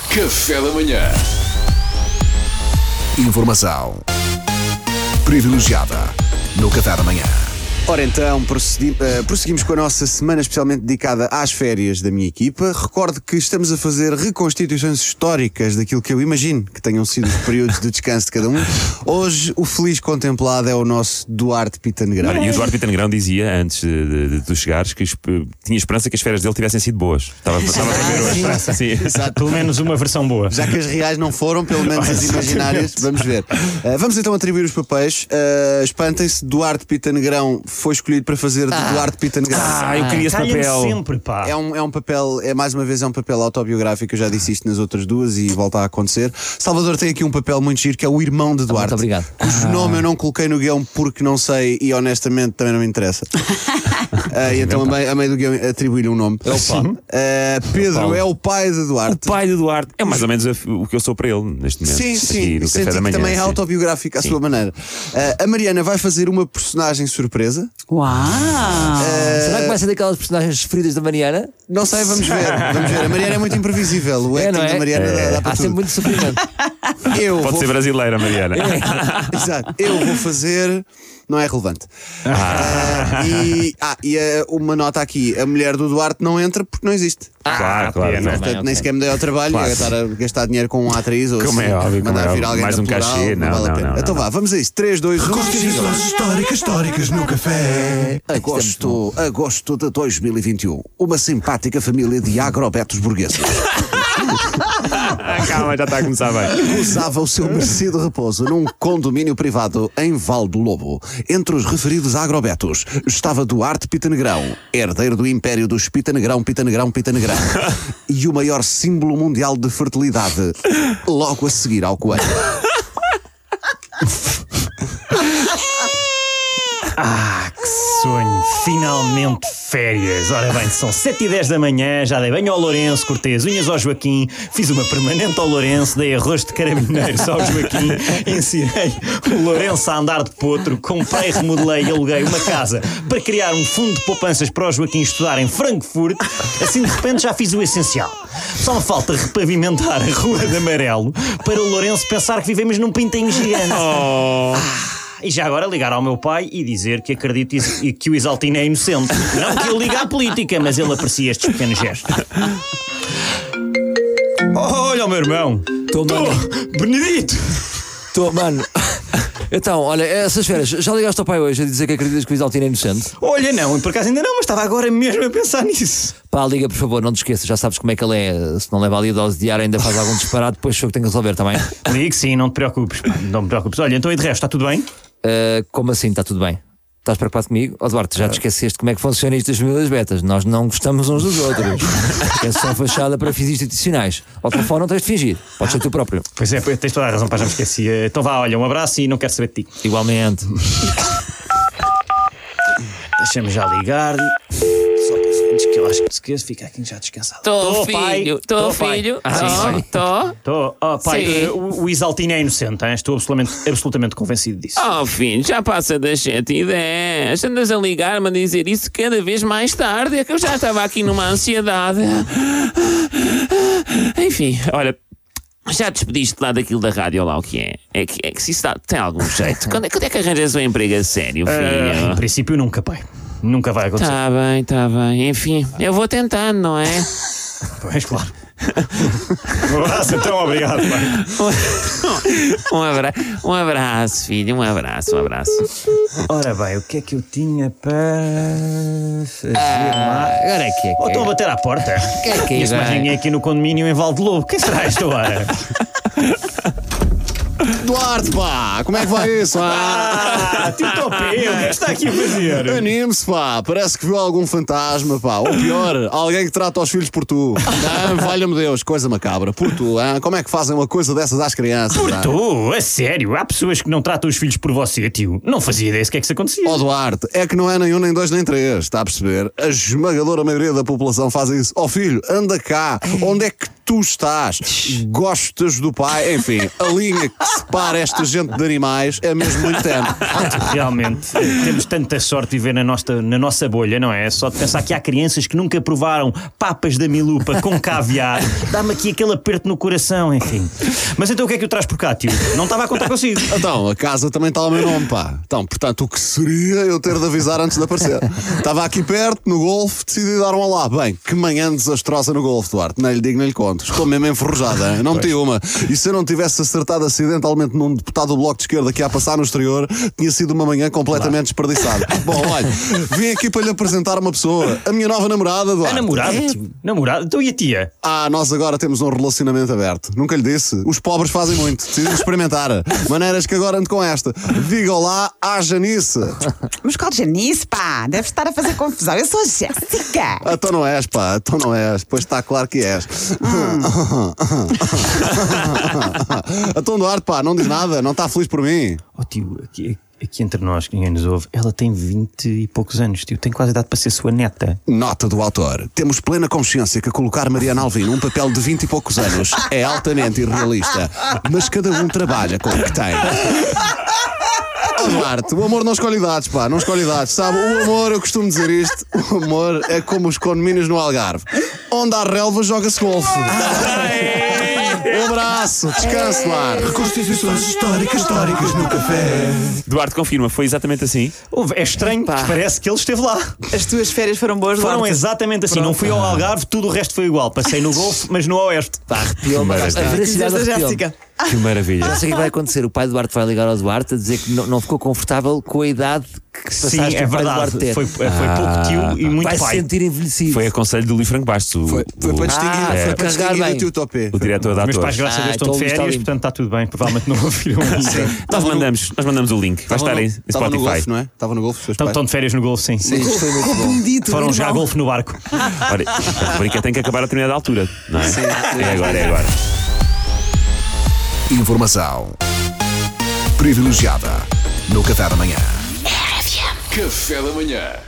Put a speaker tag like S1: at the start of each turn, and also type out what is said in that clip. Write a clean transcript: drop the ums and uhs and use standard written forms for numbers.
S1: Café da manhã.
S2: Informação privilegiada no Café da manhã.
S3: Ora então, prosseguimos com a nossa semana especialmente dedicada às férias da minha equipa. Recordo que estamos a fazer reconstituições históricas daquilo que eu imagino que tenham sido os períodos de descanso de cada um. Hoje, o feliz contemplado é o nosso Duarte Pita Negrão.
S4: E o Duarte Pita Negrão dizia, antes de tu chegares, que tinha esperança que as férias dele tivessem sido boas. Estava a ver hoje. Sim.
S3: Exato.
S5: Pelo menos uma versão boa.
S3: Já que as reais não foram, pelo menos as imaginárias, vamos ver. Vamos então atribuir os papéis. Espantem-se, Duarte Pita Negrão foi escolhido para fazer de Duarte Pita Negrão.
S4: Eu queria esse papel.
S5: Sempre, pá.
S3: É um papel, mais uma vez, é um papel autobiográfico. Eu já disse isto nas outras duas e volta a acontecer. Salvador tem aqui um papel muito giro que é o irmão de Duarte.
S6: Muito obrigado.
S3: Cujo nome eu não coloquei no guião porque não sei e honestamente também não me interessa. E então a meio do guião atribuí-lhe um nome.
S6: É o Paulo.
S3: Pedro é o pai de Duarte.
S4: O pai de Duarte. É mais ou menos o que eu sou para ele neste momento.
S3: Sim,
S4: Aqui no
S3: senti
S4: Café da
S3: que
S4: Manhã.
S3: também é
S4: sim.
S3: autobiográfico à
S4: Sim.
S3: sua maneira. A Mariana vai fazer uma personagem surpresa.
S7: Uau!
S6: Será que vai ser daquelas personagens preferidas da Mariana?
S3: Não sei, vamos ver. A Mariana é muito imprevisível. O acting
S6: não é?
S3: da Mariana dá para
S6: Há sempre
S3: tudo.
S6: muito sofrimento.
S4: Pode ser brasileira, Mariana.
S3: Exato. Eu vou fazer. Não é relevante. Uma nota aqui: a mulher do Duarte não entra porque não existe.
S4: Claro.
S3: Portanto, nem sequer me dei ao trabalho de estar a gastar dinheiro com uma atriz ou
S4: Como
S3: assim,
S4: é óbvio, como
S3: mandar
S4: é
S3: vir
S4: óbvio.
S3: alguém
S4: Mais
S3: da
S4: um
S3: plural,
S4: cachê, não,
S3: vale a
S4: não,
S3: pena.
S4: não,
S3: Então
S4: não.
S3: vá, vamos a isso. 3, 2, 1.
S2: Reconstituições históricas no café.
S3: Agosto de 2021. Uma simpática família de agrobetos burgueses
S4: Calma, já está a começar bem.
S3: gozava o seu merecido repouso num condomínio privado em Val do Lobo. Entre os referidos agrobetos estava Duarte Pita Negrão, herdeiro do império dos Pita Negrão, e o maior símbolo mundial de fertilidade, logo a seguir ao coelho.
S5: Que sonho, finalmente férias. Ora bem, são 7h10 da manhã, já dei banho ao Lourenço, cortei as unhas ao Joaquim, fiz uma permanente ao Lourenço, dei arroz de carabineiros ao Joaquim, ensinei o Lourenço a andar de potro, comprei, remodelei e aluguei uma casa para criar um fundo de poupanças para o Joaquim estudar em Frankfurt. Assim de repente já fiz o essencial. Só me falta repavimentar a Rua de Amarelo para o Lourenço pensar que vivemos num pintinho gigante. E já agora ligar ao meu pai e dizer que acredito que o Isaltino é inocente. Não que ele ligue à política, mas ele aprecia estes pequenos gestos. Olha o meu irmão.
S6: Tô, mano.
S5: Benedito.
S6: Mano. Então, olha, essas férias, já ligaste ao pai hoje a dizer que acreditas que o Isaltino é inocente?
S5: Olha, não, por acaso ainda não, mas estava agora mesmo a pensar nisso.
S6: Pá, liga, por favor, não te esqueças, já sabes como é que ele é. Se não leva ali a dose diária, ainda faz algum disparate, depois sou eu que tenho que resolver também.
S5: Ligue sim, não te preocupes. Pá, não me preocupes. Olha, então e de resto, está tudo bem?
S6: Como assim, está tudo bem? Estás preocupado comigo? Ó Duarte, já te esqueceste como é que funciona isto das famílias betas? Nós não gostamos uns dos outros. É só fachada para fins institucionais. Ao telefone não tens de fingir, podes ser tu próprio.
S5: Pois é, tens toda a razão, pá, já me esqueci. Então vá, olha, um abraço e não quero saber de ti.
S6: Igualmente.
S5: Deixa-me já ligar. Só para os antes que eu acho que te esqueço, fica aqui já descansado.
S6: Tô,
S5: pai.
S6: filho.
S5: Sim, pai.
S6: Tô.
S5: Oh, pai,
S6: Sim.
S5: o Isaltino é inocente, hein? Estou absolutamente convencido disso.
S8: Oh filho, já passa das 7h10. Andas a ligar-me a dizer isso cada vez mais tarde. É que eu já estava aqui numa ansiedade. Enfim, olha, já despediste lá daquilo da rádio, lá o que é? É que se isso tem algum jeito. Quando é que arranjas um emprego a sério, filho?
S5: Em princípio nunca, pai. Nunca vai acontecer.
S8: Tá bem. Enfim, eu vou tentando, não é?
S5: Pois claro. Um abraço, então, obrigado, pai.
S8: Um abraço, filho, um abraço.
S5: Ora bem, o que é que eu tinha para fazer lá?
S6: Agora é que é.
S5: Estão a bater à porta.
S6: Que é
S5: Conheço mais ninguém aqui no condomínio em Val de Lobo. Quem será esta hora?
S3: Duarte, pá, como é que vai isso?
S5: Tio Topé, o que é que está aqui a fazer?
S3: Anime-se, pá, parece que viu algum fantasma, pá. Ou pior, alguém que trata os filhos por tu. Valha-me Deus, coisa macabra. Por tu, hein? Como é que fazem uma coisa dessas às crianças?
S5: Por
S3: hein?
S5: tu? A sério? Há pessoas que não tratam os filhos por você, tio. Não fazia ideia se que é que isso acontecia.
S3: Ó Duarte, é que não é nem um, nem dois, nem três, está a perceber? A esmagadora maioria da população faz isso. Ó filho, anda cá, onde é que tu estás, gostas do pai, enfim, a linha que separa esta gente de animais é mesmo muito tenue.
S5: Realmente, temos tanta sorte de viver na nossa bolha, não é? Só de pensar que há crianças que nunca provaram papas da Milupa com caviar, dá-me aqui aquele aperto no coração, enfim. Mas então o que é que o traz por cá, tio? Não estava a contar consigo.
S3: Então, a casa também está ao meu nome, pá. Então, portanto, o que seria eu ter de avisar antes de aparecer? Estava aqui perto, no golfe, decidi dar um olá. Bem, que manhã desastrosa no golfe, Duarte. Nem lhe digo, nem lhe conto. Estou mesmo enferrujada, hein? Não meti uma. E se eu não tivesse acertado acidentalmente num deputado do Bloco de Esquerda que ia passar no exterior, tinha sido uma manhã completamente desperdiçada. Bom, olha, vim aqui para lhe apresentar uma pessoa. A minha nova namorada, Duarte.
S5: A namorada, tio? Namorada? Então e a tia?
S3: Nós agora temos um relacionamento aberto. Nunca lhe disse. Os pobres fazem muito. Decidem experimentar. Maneiras que agora ando com esta. Diga olá à Janice.
S1: Mas qual Janice, pá? Deve estar a fazer confusão. Eu sou a Jéssica.
S3: Então não és, pá. Então não és. Pois está claro que és. Então Duarte, pá, não diz nada. Não está feliz por mim.
S5: Oh tio, aqui entre nós, que ninguém nos ouve, ela tem 20 e poucos anos, tio. Tem quase idade para ser sua neta.
S3: Nota do autor. Temos plena consciência que colocar Mariana Alvim num papel de 20 e poucos anos é altamente irrealista. Mas cada um trabalha com o que tem. Duarte, o amor não escolhe idades, pá, não escolhe idades, sabe? O amor, eu costumo dizer isto, o amor é como os condomínios no Algarve. Onde há relva, joga-se golfe. Um abraço, descanse lá.
S2: Reconstituições históricas no café.
S4: Duarte confirma, foi exatamente assim.
S5: É estranho, parece que ele esteve lá.
S1: As tuas férias foram boas,
S5: Foram
S1: Duarte?
S5: exatamente assim. Não fui ao Algarve, tudo o resto foi igual. Passei no Golfo, mas no Oeste.
S6: Arrepiou-me. A veracidade
S1: Dizeste a
S6: arrepiou-me.
S1: Jéssica.
S4: Que maravilha.
S6: Já sei o que vai acontecer. O pai do Duarte vai ligar ao Duarte a dizer que não ficou confortável com a idade que passaste
S5: Sim, é
S6: o pai do
S5: verdade.
S6: Duarte ter.
S5: Foi pouco tio e muito
S6: Vai se
S5: pai.
S6: sentir envelhecido.
S4: Foi a conselho do Luís Franco Bastos,
S3: Foi para distinguir,
S6: foi
S3: foi
S6: para
S3: para
S6: carregar
S3: distinguir
S6: bem.
S3: o tio Topé.
S4: o diretor da
S5: Meus pais,
S4: atores.
S5: graças a Deus, estão de
S6: então está
S5: férias,
S6: limpo.
S5: portanto está tudo bem. Provavelmente não ouviram ainda.
S4: Nós mandamos o link. Vai estar em
S3: Estava no
S4: Spotify.
S3: golfe, não é? Estava no golfe, os seus pais.
S5: Estão de férias no Golfo, sim.
S6: Isto foi muito bom.
S1: Bendito,
S5: Foram já
S1: irmão.
S5: golfe no barco.
S4: Olha, a rubrica tem que acabar a determinada altura, não é? É agora, é agora.
S2: Informação privilegiada no café da manhã.
S7: Café da manhã.